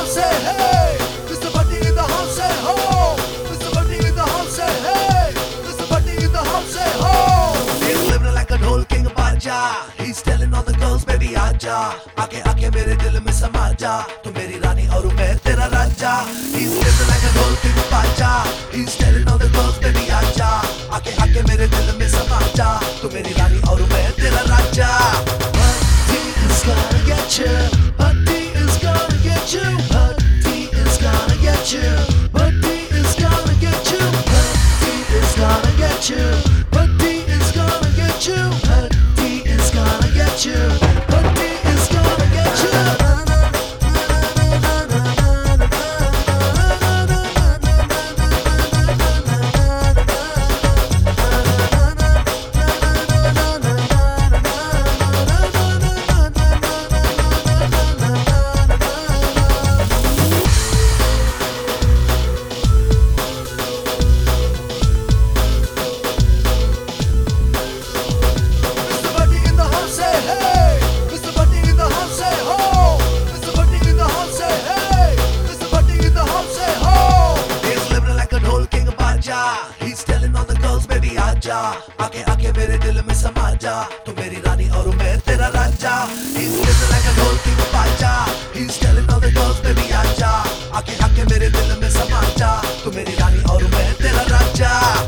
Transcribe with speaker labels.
Speaker 1: house, say hey. Mr. Bunty in the house, say ho. Mr. Bunty in the house, say hey. Mr. Bunty in the house, say ho. He's living like a ढोल king बाजा. He's telling all the girls, baby आजा. आके आके मेरे दिल में समा जा. तू मेरी रानी और मैं तेरा राजा. He's living like a ढोल king बाजा. He's telling all the girls, baby आजा. आके आके मेरे दिल में समा जा. तू मेरी रानी और मैं तेरा राजा. Bunty is gonna get you. Bunty is gonna get you. Bunty is gonna get you. Bunty is gonna get you. Bunty is gonna get you. Bunty is gonna get you. Bunty is gonna get you. Bunty is gonna get you. Mr. Bunty in the house, say hey. Mr. Bunty in the house, say ho. Mr. Bunty in the house, say hey. Mr. Bunty in the house, say ho. He's living like a ढोल king बाजा. He's telling all the girls, baby आजा. आके आके मेरे दिल में समा जा. तू मेरी रानी और मैं तेरा राजा. He's living like a ढोल king बाजा. He's telling all the girls, baby आजा. आके आके मेरे दिल में समा जा. तू मेरी रानी और मैं तेरा राजा.